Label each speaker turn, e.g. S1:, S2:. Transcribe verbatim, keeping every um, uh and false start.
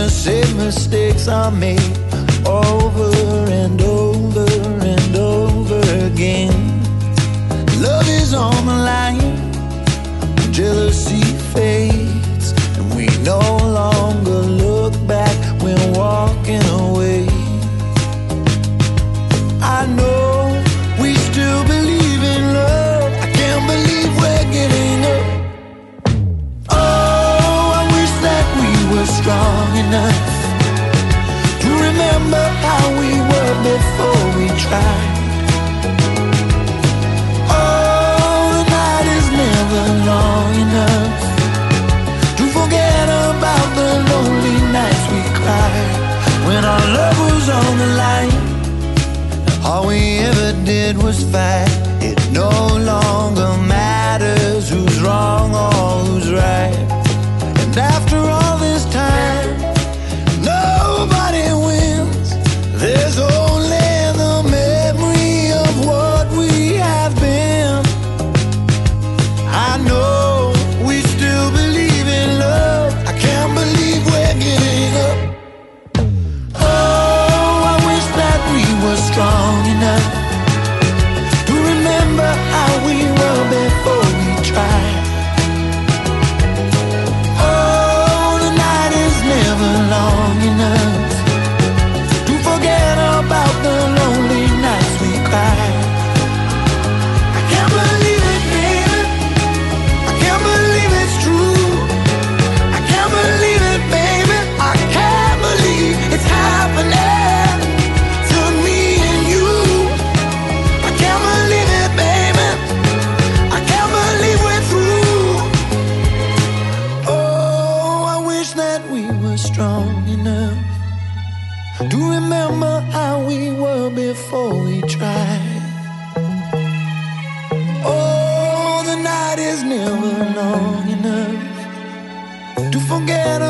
S1: the same mistakes I made over and over and over again. Love is on the line, jealousy fades, and we no longer look back when walking away. I know we still believe in love. I can't believe we're getting up. Oh, I wish that we were strong enough to remember how we were before we tried. Oh, the night is never long enough to forget about the lonely nights we cried when our love was on the line. All we ever did was fight. It no longer matters who's wrong or who's right. And after all this time, nobody wins. There's only the memory of what we have been. I know we still believe in love. I can't believe we're getting up. Oh, I wish that we were strong enough to remember how we were before we tried. Oh, the night is never long enough to forget about the lonely nights we cried. I can't believe it, baby. I can't believe it's true. I can't believe it, baby. I can't believe it's happening to me and you. I can't believe it, baby. I can't believe we're through. Oh, I wish that we were strong enough to remember how we were before we tried. Oh, the night is never long enough to forget